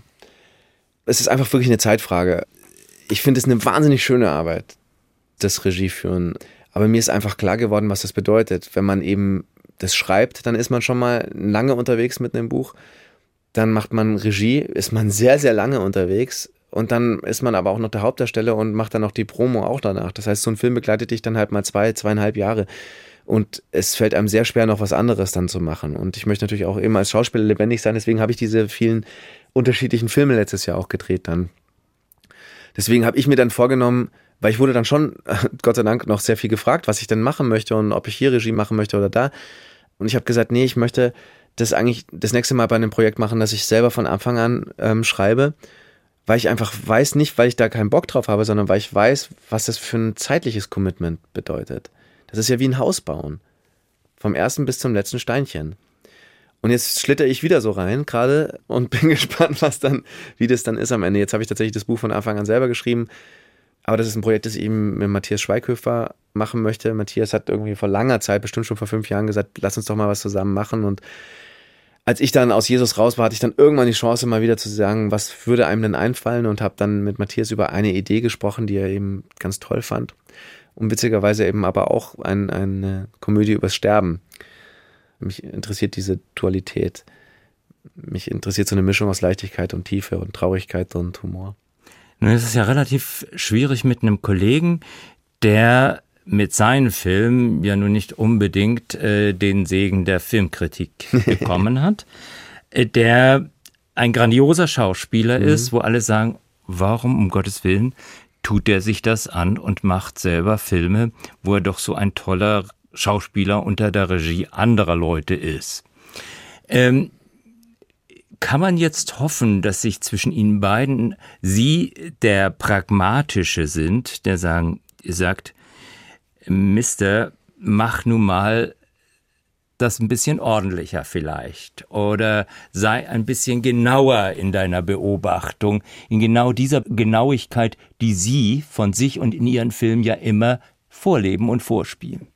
Es ist einfach wirklich eine Zeitfrage. Ich finde es eine wahnsinnig schöne Arbeit, das Regieführen. Aber mir ist einfach klar geworden, was das bedeutet. Wenn man eben das schreibt, dann ist man schon mal lange unterwegs mit einem Buch. Dann macht man Regie, ist man sehr, sehr lange unterwegs. Und dann ist man aber auch noch der Hauptdarsteller und macht dann noch die Promo auch danach. Das heißt, so ein Film begleitet dich dann halt mal zwei, zweieinhalb Jahre. Und es fällt einem sehr schwer, noch was anderes dann zu machen. Und ich möchte natürlich auch immer als Schauspieler lebendig sein. Deswegen habe ich diese vielen unterschiedlichen Filme letztes Jahr auch gedreht dann. Deswegen habe ich mir dann vorgenommen, weil ich wurde dann schon, Gott sei Dank, noch sehr viel gefragt, was ich denn machen möchte und ob ich hier Regie machen möchte oder da. Und ich habe gesagt, nee, ich möchte das eigentlich das nächste Mal bei einem Projekt machen, das ich selber von Anfang an ähm, schreibe, weil ich einfach weiß, nicht weil ich da keinen Bock drauf habe, sondern weil ich weiß, was das für ein zeitliches Commitment bedeutet. Das ist ja wie ein Haus bauen. Vom ersten bis zum letzten Steinchen. Und jetzt schlitter ich wieder so rein gerade und bin gespannt, was dann, wie das dann ist am Ende. Jetzt habe ich tatsächlich das Buch von Anfang an selber geschrieben. Aber das ist ein Projekt, das ich eben mit Matthias Schweighöfer machen möchte. Matthias hat irgendwie vor langer Zeit, bestimmt schon vor fünf Jahren gesagt, lass uns doch mal was zusammen machen. Und als ich dann aus Jesus raus war, hatte ich dann irgendwann die Chance, mal wieder zu sagen, was würde einem denn einfallen? Und habe dann mit Matthias über eine Idee gesprochen, die er eben ganz toll fand. Und witzigerweise eben aber auch ein, eine Komödie übers Sterben. Mich interessiert diese Dualität. Mich interessiert so eine Mischung aus Leichtigkeit und Tiefe und Traurigkeit und Humor. Nun ist es ja relativ schwierig mit einem Kollegen, der mit seinen Filmen ja nun nicht unbedingt äh, den Segen der Filmkritik bekommen hat, äh, der ein grandioser Schauspieler mhm. ist, wo alle sagen, warum um Gottes Willen tut er sich das an und macht selber Filme, wo er doch so ein toller Schauspieler unter der Regie anderer Leute ist. Ähm, kann man jetzt hoffen, dass sich zwischen Ihnen beiden Sie der Pragmatische sind, der sagen, sagt, Mister, mach nun mal das ein bisschen ordentlicher vielleicht oder sei ein bisschen genauer in deiner Beobachtung, in genau dieser Genauigkeit, die Sie von sich und in Ihren Filmen ja immer vorleben und vorspielen.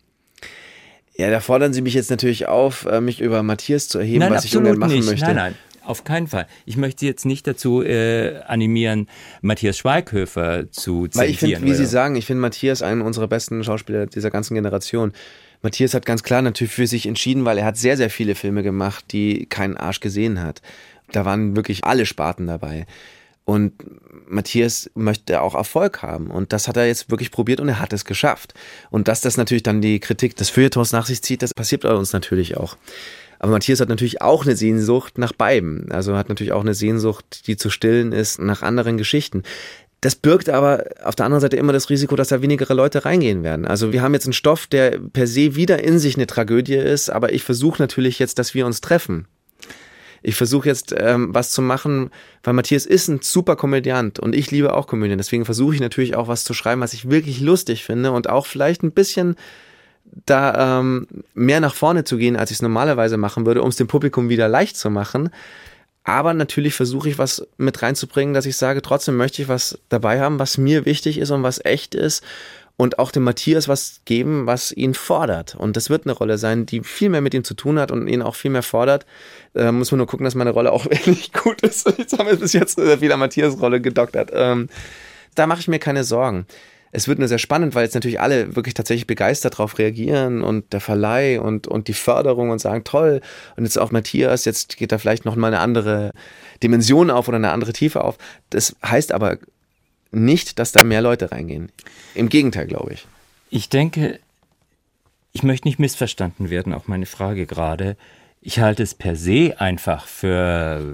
Ja, da fordern Sie mich jetzt natürlich auf, mich über Matthias zu erheben, nein, was ich ungern machen nicht. möchte. Nein, nein, auf keinen Fall. Ich möchte jetzt nicht dazu äh, animieren, Matthias Schweighöfer zu zensieren. Weil ich finde, wie oder? Sie sagen, ich finde Matthias einen unserer besten Schauspieler dieser ganzen Generation. Matthias hat ganz klar natürlich für sich entschieden, weil er hat sehr, sehr viele Filme gemacht, die keinen Arsch gesehen hat. Da waren wirklich alle Sparten dabei. Und Matthias möchte auch Erfolg haben. Und das hat er jetzt wirklich probiert und er hat es geschafft. Und dass das natürlich dann die Kritik des Feuilletons nach sich zieht, das passiert bei uns natürlich auch. Aber Matthias hat natürlich auch eine Sehnsucht nach beiden. Also hat natürlich auch eine Sehnsucht, die zu stillen ist, nach anderen Geschichten. Das birgt aber auf der anderen Seite immer das Risiko, dass da weniger Leute reingehen werden. Also wir haben jetzt einen Stoff, der per se wieder in sich eine Tragödie ist, aber ich versuche natürlich jetzt, dass wir uns treffen. ich versuche jetzt ähm, was zu machen, weil Matthias ist ein super Komödiant und ich liebe auch Komödien. Deswegen versuche ich natürlich auch was zu schreiben, was ich wirklich lustig finde und auch vielleicht ein bisschen da ähm, mehr nach vorne zu gehen, als ich es normalerweise machen würde, um es dem Publikum wieder leicht zu machen. Aber natürlich versuche ich was mit reinzubringen, dass ich sage, trotzdem möchte ich was dabei haben, was mir wichtig ist und was echt ist. Und auch dem Matthias was geben, was ihn fordert. Und das wird eine Rolle sein, die viel mehr mit ihm zu tun hat und ihn auch viel mehr fordert. Äh, muss man nur gucken, dass meine Rolle auch wirklich gut ist. Jetzt haben wir bis jetzt wieder Matthias Rolle gedoktert. Ähm, da mache ich mir keine Sorgen. Es wird nur sehr spannend, weil jetzt natürlich alle wirklich tatsächlich begeistert darauf reagieren und der Verleih und, und die Förderung und sagen, toll. Und jetzt auch Matthias, jetzt geht da vielleicht noch mal eine andere Dimension auf oder eine andere Tiefe auf. Das heißt aber nicht, dass da mehr Leute reingehen. Im Gegenteil, glaube ich. Ich denke, ich möchte nicht missverstanden werden, auch meine Frage gerade. Ich halte es per se einfach für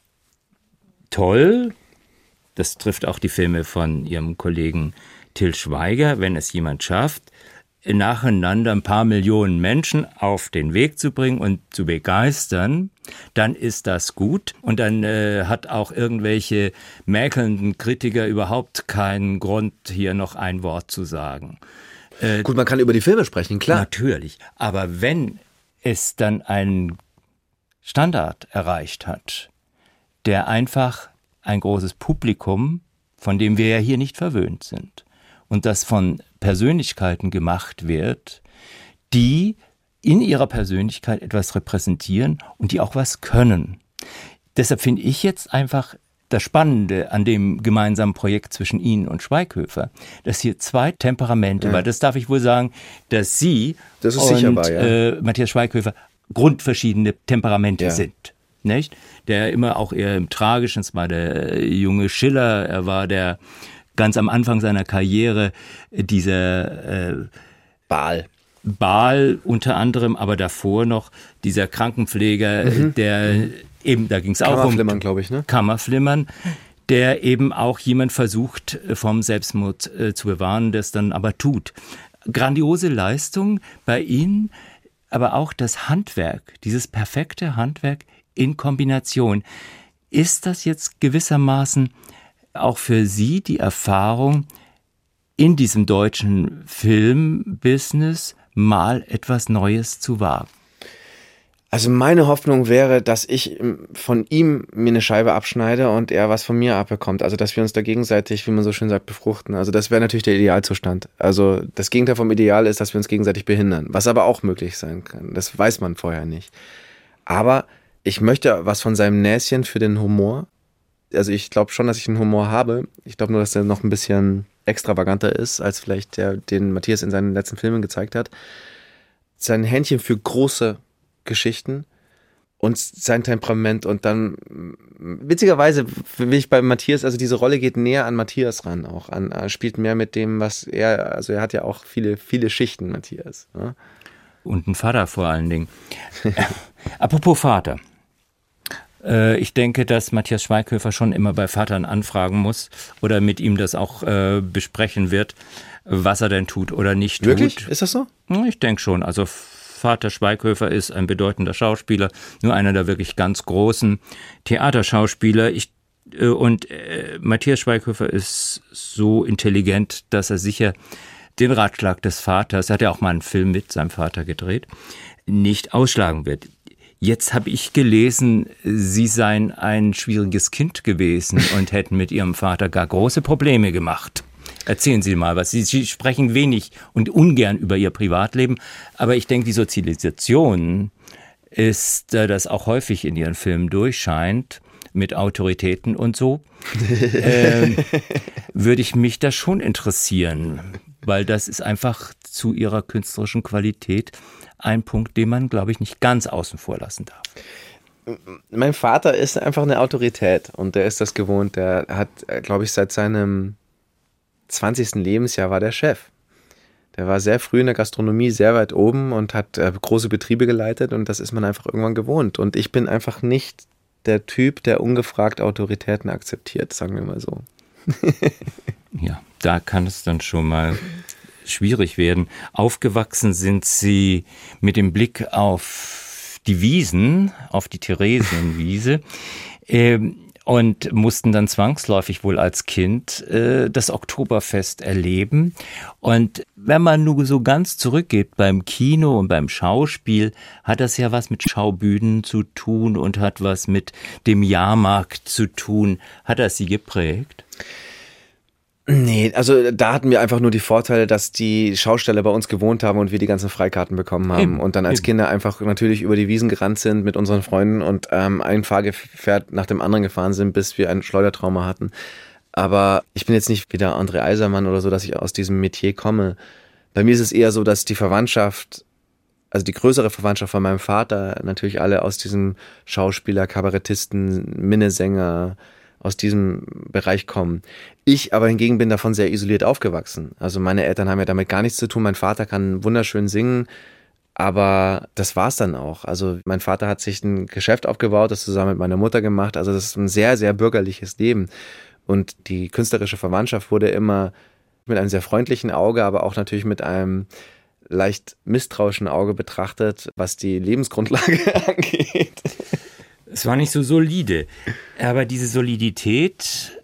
toll. Das trifft auch die Filme von Ihrem Kollegen Til Schweiger, wenn es jemand schafft, nacheinander ein paar Millionen Menschen auf den Weg zu bringen und zu begeistern, dann ist das gut. Und dann äh, hat auch irgendwelche mäkelnden Kritiker überhaupt keinen Grund, hier noch ein Wort zu sagen. Äh, gut, man kann über die Filme sprechen, klar. Natürlich. Aber wenn es dann einen Standard erreicht hat, der einfach ein großes Publikum, von dem wir ja hier nicht verwöhnt sind, und das von Persönlichkeiten gemacht wird, die in ihrer Persönlichkeit etwas repräsentieren und die auch was können. Deshalb finde ich jetzt einfach das Spannende an dem gemeinsamen Projekt zwischen Ihnen und Schweighöfer, dass hier zwei Temperamente, ja. weil das darf ich wohl sagen, dass Sie das ist und sicher wahr, ja. äh, Matthias Schweighöfer grundverschiedene Temperamente ja. sind. Nicht? Der immer auch eher im Tragischen, es war der junge Schiller, er war der ganz am Anfang seiner Karriere dieser äh, Baal. Baal unter anderem, aber davor noch dieser Krankenpfleger, mhm. der mhm. eben, da ging es auch um Kammerflimmern, glaube ich, ne? Kammerflimmern, der eben auch jemand versucht, vom Selbstmord äh, zu bewahren, das dann aber tut. Grandiose Leistung bei Ihnen, aber auch das Handwerk, dieses perfekte Handwerk in Kombination. Ist das jetzt gewissermaßen auch für Sie die Erfahrung, in diesem deutschen Filmbusiness mal etwas Neues zu wagen? Also meine Hoffnung wäre, dass ich von ihm mir eine Scheibe abschneide und er was von mir abbekommt. Also dass wir uns da gegenseitig, wie man so schön sagt, befruchten. Also das wäre natürlich der Idealzustand. Also das Gegenteil vom Ideal ist, dass wir uns gegenseitig behindern. Was aber auch möglich sein kann. Das weiß man vorher nicht. Aber ich möchte was von seinem Näschen für den Humor. Also ich glaube schon, dass ich einen Humor habe. Ich glaube nur, dass der noch ein bisschen extravaganter ist, als vielleicht der, den Matthias in seinen letzten Filmen gezeigt hat. Sein Händchen für große Geschichten und sein Temperament. Und dann, witzigerweise, will ich bei Matthias, also diese Rolle geht näher an Matthias ran auch. An, er spielt mehr mit dem, was er, also er hat ja auch viele, viele Schichten, Matthias. Ne? Und ein Vater vor allen Dingen. Apropos Vater. Ich denke, dass Matthias Schweighöfer schon immer bei Vatern anfragen muss oder mit ihm das auch äh, besprechen wird, was er denn tut oder nicht tut. Wirklich? Ist das so? Ich denke schon. Also Vater Schweighöfer ist ein bedeutender Schauspieler, nur einer der wirklich ganz großen Theaterschauspieler. Ich, äh, und äh, Matthias Schweighöfer ist so intelligent, dass er sicher den Ratschlag des Vaters, er hat ja auch mal einen Film mit seinem Vater gedreht, nicht ausschlagen wird. Jetzt habe ich gelesen, Sie seien ein schwieriges Kind gewesen und hätten mit Ihrem Vater gar große Probleme gemacht. Erzählen Sie mal was. Sie, Sie sprechen wenig und ungern über Ihr Privatleben, aber ich denke, die Sozialisation ist, das auch häufig in Ihren Filmen durchscheint, mit Autoritäten und so, ähm, würde ich mich da schon interessieren, weil das ist einfach zu Ihrer künstlerischen Qualität ein Punkt, den man, glaube ich, nicht ganz außen vor lassen darf. Mein Vater ist einfach eine Autorität und der ist das gewohnt. Der hat, glaube ich, seit seinem zwanzigsten Lebensjahr war der Chef. Der war sehr früh in der Gastronomie, sehr weit oben und hat äh, große Betriebe geleitet und das ist man einfach irgendwann gewohnt. Und ich bin einfach nicht der Typ, der ungefragt Autoritäten akzeptiert, sagen wir mal so. Ja, da kann es dann schon mal schwierig werden. Aufgewachsen sind Sie mit dem Blick auf die Wiesen, auf die Theresienwiese, ähm, und mussten dann zwangsläufig wohl als Kind äh, das Oktoberfest erleben. Und wenn man nur so ganz zurückgeht beim Kino und beim Schauspiel, hat das ja was mit Schaubühnen zu tun und hat was mit dem Jahrmarkt zu tun. Hat das Sie geprägt? Nee, also da hatten wir einfach nur die Vorteile, dass die Schausteller bei uns gewohnt haben und wir die ganzen Freikarten bekommen haben eben, und dann als eben. Kinder einfach natürlich über die Wiesen gerannt sind mit unseren Freunden und ähm, ein Fahrgefährt nach dem anderen gefahren sind, bis wir ein Schleudertrauma hatten. Aber ich bin jetzt nicht wie der André Eisermann oder so, dass ich aus diesem Metier komme. Bei mir ist es eher so, dass die Verwandtschaft, also die größere Verwandtschaft von meinem Vater, natürlich alle aus diesem Schauspieler, Kabarettisten, Minnesänger, aus diesem Bereich kommen. Ich aber hingegen bin davon sehr isoliert aufgewachsen. Also meine Eltern haben ja damit gar nichts zu tun. Mein Vater kann wunderschön singen, aber das war's dann auch. Also mein Vater hat sich ein Geschäft aufgebaut, das zusammen mit meiner Mutter gemacht. Also das ist ein sehr, sehr bürgerliches Leben. Und die künstlerische Verwandtschaft wurde immer mit einem sehr freundlichen Auge, aber auch natürlich mit einem leicht misstrauischen Auge betrachtet, was die Lebensgrundlage angeht. Es war nicht so solide, aber diese Solidität,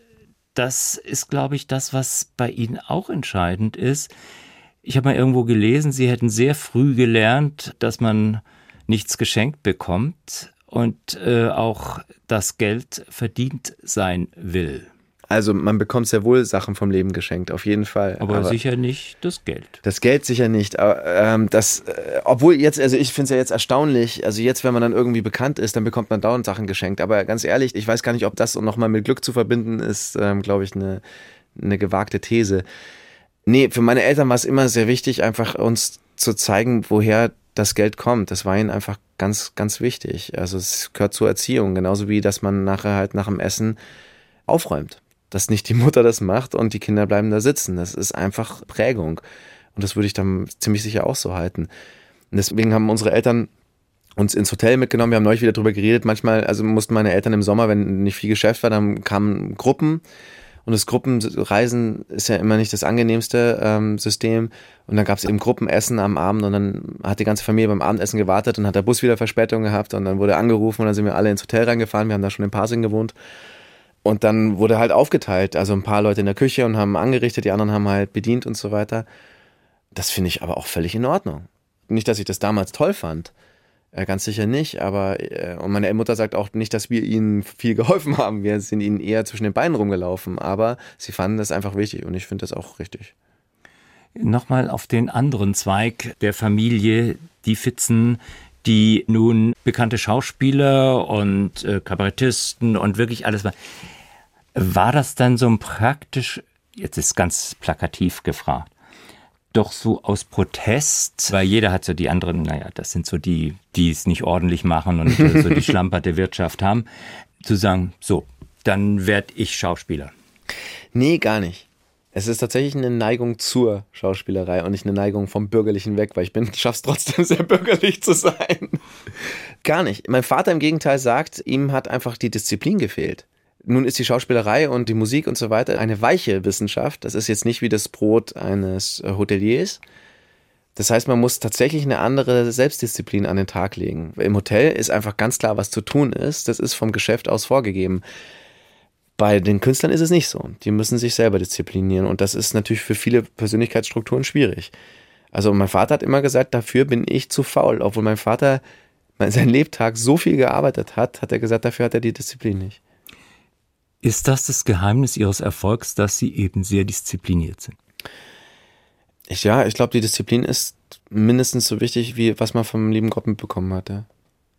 das ist, glaube ich, das, was bei Ihnen auch entscheidend ist. Ich habe mal irgendwo gelesen, Sie hätten sehr früh gelernt, dass man nichts geschenkt bekommt und äh, auch das Geld verdient sein will. Also man bekommt sehr wohl Sachen vom Leben geschenkt, auf jeden Fall. Aber, aber sicher nicht das Geld. Das Geld sicher nicht. Aber, ähm, das, äh, obwohl jetzt, also ich finde es ja jetzt erstaunlich, also jetzt, wenn man dann irgendwie bekannt ist, dann bekommt man dauernd Sachen geschenkt. Aber ganz ehrlich, ich weiß gar nicht, ob das nochmal mit Glück zu verbinden ist, ähm, glaube ich, eine, eine gewagte These. Nee, für meine Eltern war es immer sehr wichtig, einfach uns zu zeigen, woher das Geld kommt. Das war ihnen einfach ganz, ganz wichtig. Also es gehört zur Erziehung, genauso wie, dass man nachher halt nach dem Essen aufräumt. Dass nicht die Mutter das macht und die Kinder bleiben da sitzen. Das ist einfach Prägung. Und das würde ich dann ziemlich sicher auch so halten. Und deswegen haben unsere Eltern uns ins Hotel mitgenommen. Wir haben neulich wieder drüber geredet. Manchmal, also mussten meine Eltern im Sommer, wenn nicht viel Geschäft war, dann kamen Gruppen. Und das Gruppenreisen ist ja immer nicht das angenehmste ähm, System. Und dann gab es eben Gruppenessen am Abend und dann hat die ganze Familie beim Abendessen gewartet und hat der Bus wieder Verspätung gehabt und dann wurde angerufen und dann sind wir alle ins Hotel reingefahren. Wir haben da schon in Pasing gewohnt. Und dann wurde halt aufgeteilt, also ein paar Leute in der Küche und haben angerichtet, die anderen haben halt bedient und so weiter. Das finde ich aber auch völlig in Ordnung. Nicht, dass ich das damals toll fand, äh, ganz sicher nicht, aber äh, und meine Mutter sagt auch nicht, dass wir ihnen viel geholfen haben, wir sind ihnen eher zwischen den Beinen rumgelaufen, aber sie fanden das einfach wichtig und ich finde das auch richtig. Nochmal auf den anderen Zweig der Familie, die Fitzen, die nun bekannte Schauspieler und äh, Kabarettisten und wirklich alles war. War das dann so ein praktisch, jetzt ist ganz plakativ gefragt, doch so aus Protest, weil jeder hat so die anderen, naja, das sind so die, die es nicht ordentlich machen und äh, so die schlamperte Wirtschaft haben, zu sagen, so, dann werde ich Schauspieler. Nee, gar nicht. Es ist tatsächlich eine Neigung zur Schauspielerei und nicht eine Neigung vom Bürgerlichen weg, weil ich bin, schaff's trotzdem sehr bürgerlich zu sein. Gar nicht. Mein Vater im Gegenteil sagt, ihm hat einfach die Disziplin gefehlt. Nun ist die Schauspielerei und die Musik und so weiter eine weiche Wissenschaft. Das ist jetzt nicht wie das Brot eines Hoteliers. Das heißt, man muss tatsächlich eine andere Selbstdisziplin an den Tag legen. Im Hotel ist einfach ganz klar, was zu tun ist. Das ist vom Geschäft aus vorgegeben. Bei den Künstlern ist es nicht so. Die müssen sich selber disziplinieren und das ist natürlich für viele Persönlichkeitsstrukturen schwierig. Also mein Vater hat immer gesagt, dafür bin ich zu faul. Obwohl mein Vater sein Lebtag so viel gearbeitet hat, hat er gesagt, dafür hat er die Disziplin nicht. Ist das das Geheimnis Ihres Erfolgs, dass Sie eben sehr diszipliniert sind? Ich, ja, ich glaube, die Disziplin ist mindestens so wichtig, wie was man vom lieben Gott mitbekommen hat. Ja.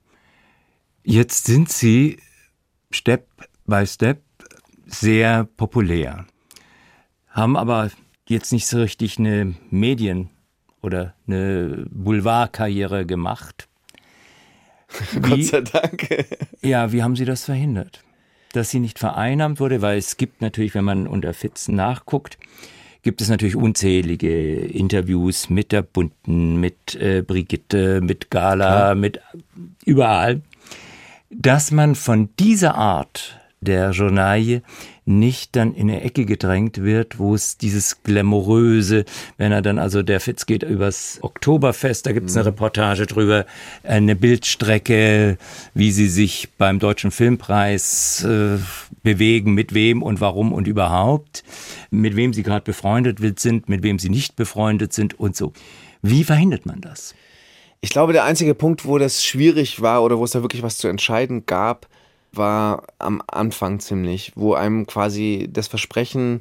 Jetzt sind Sie Step by Step sehr populär, haben aber jetzt nicht so richtig eine Medien- oder eine Boulevardkarriere gemacht. Wie, Gott sei Dank. Ja, wie haben Sie das verhindert? Dass sie nicht vereinnahmt wurde, weil es gibt natürlich, wenn man unter Fitzen nachguckt, gibt es natürlich unzählige Interviews mit der Bunten, mit äh, Brigitte, mit Gala, ja. mit überall, dass man von dieser Art der Journaille nicht dann in eine Ecke gedrängt wird, wo es dieses Glamouröse, wenn er dann, also der Fitz geht übers Oktoberfest, da gibt es eine Reportage drüber, eine Bildstrecke, wie sie sich beim Deutschen Filmpreis äh, bewegen, mit wem und warum und überhaupt, mit wem sie gerade befreundet sind, mit wem sie nicht befreundet sind und so. Wie verhindert man das? Ich glaube, der einzige Punkt, wo das schwierig war oder wo es da wirklich was zu entscheiden gab, war am Anfang ziemlich, wo einem quasi das Versprechen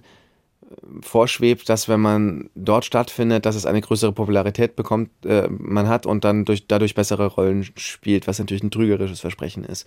vorschwebt, dass wenn man dort stattfindet, dass es eine größere Popularität bekommt, äh, man hat und dann durch, dadurch bessere Rollen spielt, was natürlich ein trügerisches Versprechen ist.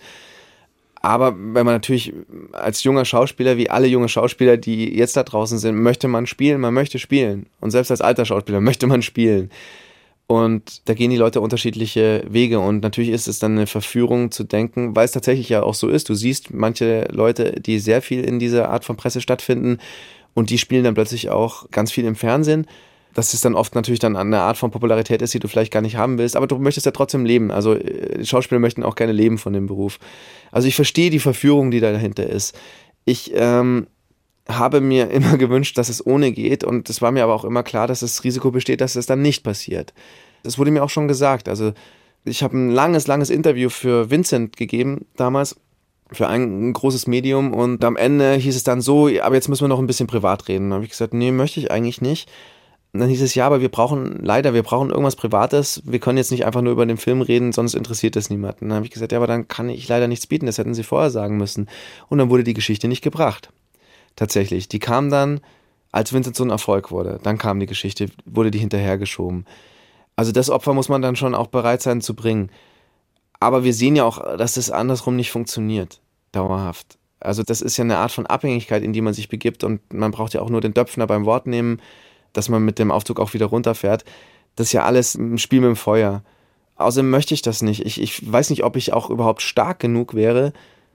Aber wenn man natürlich als junger Schauspieler, wie alle junge Schauspieler, die jetzt da draußen sind, möchte man spielen, man möchte spielen. Und selbst als alter Schauspieler möchte man spielen. Und da gehen die Leute unterschiedliche Wege und natürlich ist es dann eine Verführung zu denken, weil es tatsächlich ja auch so ist. Du siehst manche Leute, die sehr viel in dieser Art von Presse stattfinden und die spielen dann plötzlich auch ganz viel im Fernsehen. Dass es dann oft natürlich dann eine Art von Popularität ist, die du vielleicht gar nicht haben willst, aber du möchtest ja trotzdem leben. Also Schauspieler möchten auch gerne leben von dem Beruf. Also ich verstehe die Verführung, die da dahinter ist. Ich ähm, habe mir immer gewünscht, dass es ohne geht und es war mir aber auch immer klar, dass das Risiko besteht, dass es dann nicht passiert. Das wurde mir auch schon gesagt. Also ich habe ein langes, langes Interview für Vincent gegeben damals, für ein, ein großes Medium und am Ende hieß es dann so, aber jetzt müssen wir noch ein bisschen privat reden. Da habe ich gesagt, nee, möchte ich eigentlich nicht. Und dann hieß es, ja, aber wir brauchen, leider, wir brauchen irgendwas Privates. Wir können jetzt nicht einfach nur über den Film reden, sonst interessiert das niemanden. Dann habe ich gesagt, ja, aber dann kann ich leider nichts bieten, das hätten Sie vorher sagen müssen. Und dann wurde die Geschichte nicht gebracht. Tatsächlich. Die kam dann, als Vincent so ein Erfolg wurde. Dann kam die Geschichte, wurde die hinterhergeschoben. Also das Opfer muss man dann schon auch bereit sein zu bringen. Aber wir sehen ja auch, dass das andersrum nicht funktioniert, dauerhaft. Also das ist ja eine Art von Abhängigkeit, in die man sich begibt und man braucht ja auch nur den Döpfner beim Wort nehmen, dass man mit dem Aufzug auch wieder runterfährt. Das ist ja alles ein Spiel mit dem Feuer. Außerdem möchte ich das nicht. Ich, ich weiß nicht, ob ich auch überhaupt stark genug wäre,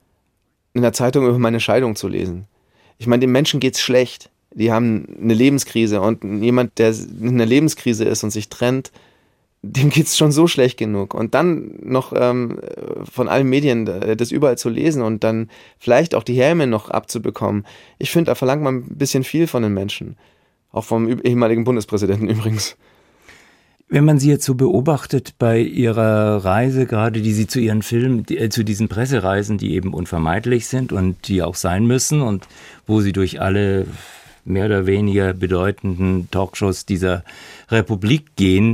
in der Zeitung über meine Scheidung zu lesen. Ich meine, den Menschen geht's schlecht. Die haben eine Lebenskrise und jemand, der in einer Lebenskrise ist und sich trennt, dem geht's schon so schlecht genug. Und dann noch ähm, von allen Medien das überall zu lesen und dann vielleicht auch die Häme noch abzubekommen. Ich finde, da verlangt man ein bisschen viel von den Menschen. Auch vom ehemaligen Bundespräsidenten übrigens. Wenn man Sie jetzt so beobachtet bei Ihrer Reise, gerade die Sie zu Ihren Filmen, die, äh, zu diesen Pressereisen, die eben unvermeidlich sind und die auch sein müssen und wo Sie durch alle mehr oder weniger bedeutenden Talkshows dieser Republik gehen,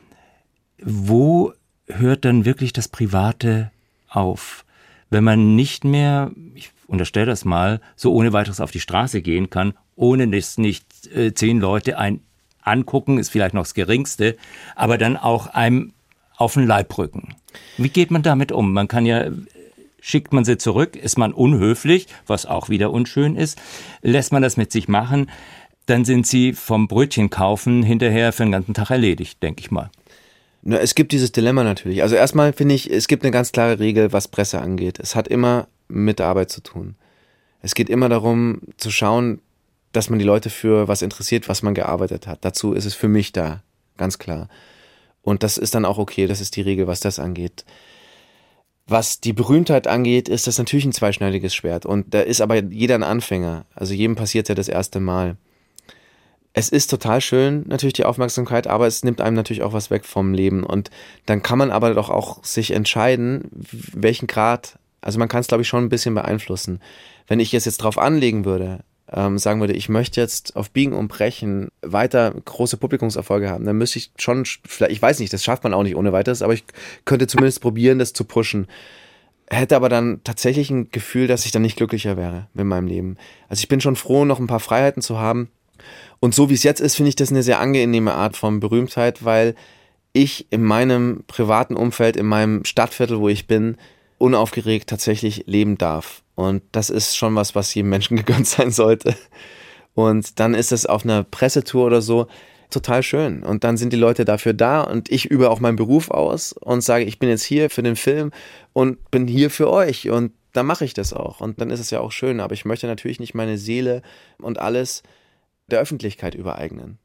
wo hört dann wirklich das Private auf? Wenn man nicht mehr, ich unterstelle das mal, so ohne weiteres auf die Straße gehen kann, ohne dass nicht äh, zehn Leute ein angucken, ist vielleicht noch das Geringste, aber dann auch einem auf den Leib rücken. Wie geht man damit um? Man kann ja, schickt man sie zurück, ist man unhöflich, was auch wieder unschön ist, lässt man das mit sich machen, dann sind sie vom Brötchen kaufen hinterher für den ganzen Tag erledigt, denke ich mal. Na, es gibt dieses Dilemma natürlich. Also erstmal finde ich, es gibt eine ganz klare Regel, was Presse angeht. Es hat immer mit der Arbeit zu tun. Es geht immer darum, zu schauen, dass man die Leute für was interessiert, was man gearbeitet hat. Dazu ist es für mich da, ganz klar. Und das ist dann auch okay, das ist die Regel, was das angeht. Was die Berühmtheit angeht, ist das natürlich ein zweischneidiges Schwert. Und da ist aber jeder ein Anfänger. Also jedem passiert ja das erste Mal. Es ist total schön, natürlich die Aufmerksamkeit, aber es nimmt einem natürlich auch was weg vom Leben. Und dann kann man aber doch auch sich entscheiden, welchen Grad, also man kann es, glaube ich, schon ein bisschen beeinflussen. Wenn ich es jetzt drauf anlegen würde, ähm, sagen würde, ich möchte jetzt auf Biegen und Brechen weiter große Publikumserfolge haben, dann müsste ich schon, vielleicht, ich weiß nicht, das schafft man auch nicht ohne weiteres, aber ich könnte zumindest probieren, das zu pushen. Hätte aber dann tatsächlich ein Gefühl, dass ich dann nicht glücklicher wäre mit meinem Leben. Also ich bin schon froh, noch ein paar Freiheiten zu haben. Und so wie es jetzt ist, finde ich das eine sehr angenehme Art von Berühmtheit, weil ich in meinem privaten Umfeld, in meinem Stadtviertel, wo ich bin, unaufgeregt tatsächlich leben darf. Und das ist schon was, was jedem Menschen gegönnt sein sollte. Und dann ist es auf einer Pressetour oder so total schön. Und dann sind die Leute dafür da und ich übe auch meinen Beruf aus und sage, ich bin jetzt hier für den Film und bin hier für euch. Und dann mache ich das auch. Und dann ist es ja auch schön. Aber ich möchte natürlich nicht meine Seele und alles der Öffentlichkeit übereignen.